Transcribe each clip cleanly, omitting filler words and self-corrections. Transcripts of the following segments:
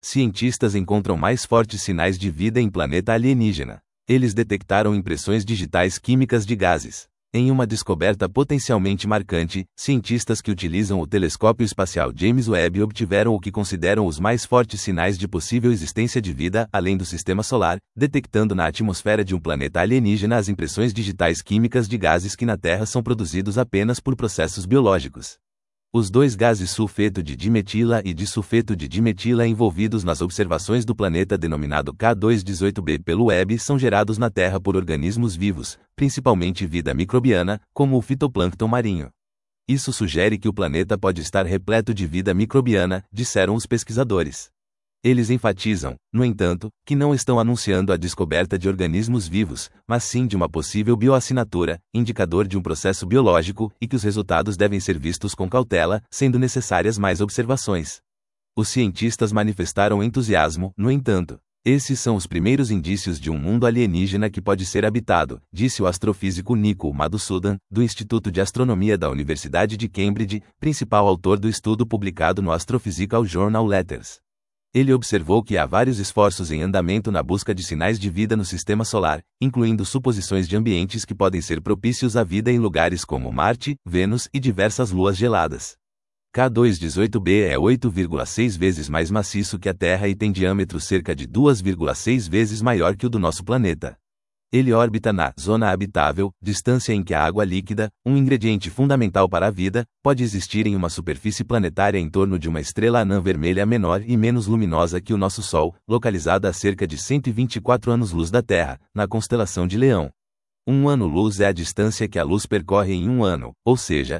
cientistas encontram mais fortes sinais de vida em planeta alienígena. Eles detectaram impressões digitais químicas de gases. Em uma descoberta potencialmente marcante, cientistas que utilizam o telescópio espacial James Webb obtiveram o que consideram os mais fortes sinais de possível existência de vida além do sistema solar, detectando na atmosfera de um planeta alienígena as impressões digitais químicas de gases que na Terra são produzidos apenas por processos biológicos. Os dois gases sulfeto de dimetila e disulfeto de dimetila envolvidos nas observações do planeta denominado K2-18b pelo Webb são gerados na Terra por organismos vivos, principalmente vida microbiana, como o fitoplâncton marinho. Isso sugere que o planeta pode estar repleto de vida microbiana, disseram os pesquisadores. Eles enfatizam, no entanto, que não estão anunciando a descoberta de organismos vivos, mas sim de uma possível bioassinatura, indicador de um processo biológico, e que os resultados devem ser vistos com cautela, sendo necessárias mais observações. Os cientistas manifestaram entusiasmo, no entanto. Esses são os primeiros indícios de um mundo alienígena que pode ser habitado, disse o astrofísico Nikhil Madhusudan, do Instituto de Astronomia da Universidade de Cambridge, principal autor do estudo publicado no Astrophysical Journal Letters. Ele observou que há vários esforços em andamento na busca de sinais de vida no sistema solar, incluindo suposições de ambientes que podem ser propícios à vida em lugares como Marte, Vênus e diversas luas geladas. K2-18b é 8,6 vezes mais maciço que a Terra e tem diâmetro cerca de 2,6 vezes maior que o do nosso planeta. Ele orbita na zona habitável, distância em que a água líquida, um ingrediente fundamental para a vida, pode existir em uma superfície planetária em torno de uma estrela anã vermelha menor e menos luminosa que o nosso Sol, localizada a cerca de 124 anos-luz da Terra, na constelação de Leão. Um ano-luz é a distância que a luz percorre em um ano, ou seja,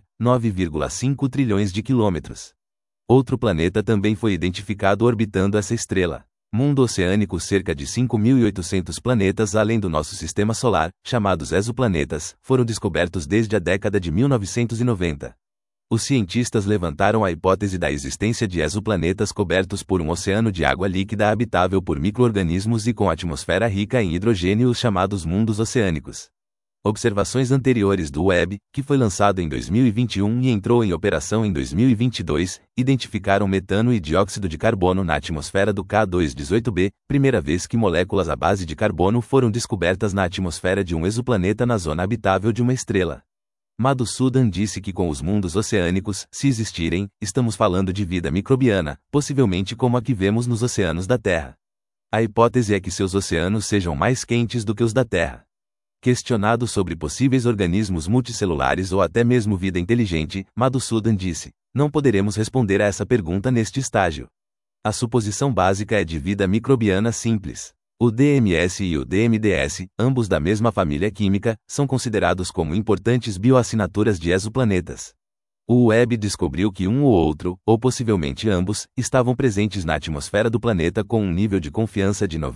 9,5 trilhões de quilômetros. Outro planeta também foi identificado orbitando essa estrela. Mundo oceânico. Cerca de 5.800 planetas além do nosso sistema solar, chamados exoplanetas, foram descobertos desde a década de 1990. Os cientistas levantaram a hipótese da existência de exoplanetas cobertos por um oceano de água líquida habitável por micro-organismos e com atmosfera rica em hidrogênio, os chamados mundos oceânicos. Observações anteriores do Webb, que foi lançado em 2021 e entrou em operação em 2022, identificaram metano e dióxido de carbono na atmosfera do K2-18b, primeira vez que moléculas à base de carbono foram descobertas na atmosfera de um exoplaneta na zona habitável de uma estrela. Madhusudan disse que com os mundos oceânicos, se existirem, estamos falando de vida microbiana, possivelmente como a que vemos nos oceanos da Terra. A hipótese é que seus oceanos sejam mais quentes do que os da Terra. Questionado sobre possíveis organismos multicelulares ou até mesmo vida inteligente, Madhusudan disse: não poderemos responder a essa pergunta neste estágio. A suposição básica é de vida microbiana simples. O DMS e o DMDS, ambos da mesma família química, são considerados como importantes bioassinaturas de exoplanetas. O Webb descobriu que um ou outro, ou possivelmente ambos, estavam presentes na atmosfera do planeta com um nível de confiança de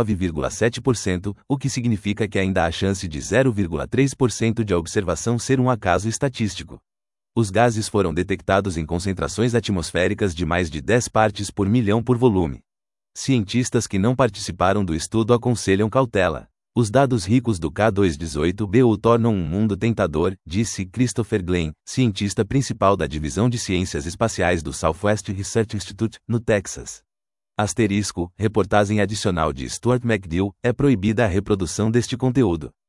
99,7%, o que significa que ainda há chance de 0,3% de a observação ser um acaso estatístico. Os gases foram detectados em concentrações atmosféricas de mais de 10 partes por milhão por volume. Cientistas que não participaram do estudo aconselham cautela. Os dados ricos do K2-18b o tornam um mundo tentador, disse Christopher Glenn, cientista principal da Divisão de Ciências Espaciais do Southwest Research Institute, no Texas. Reportagem adicional de Stuart McGill, é proibida a reprodução deste conteúdo.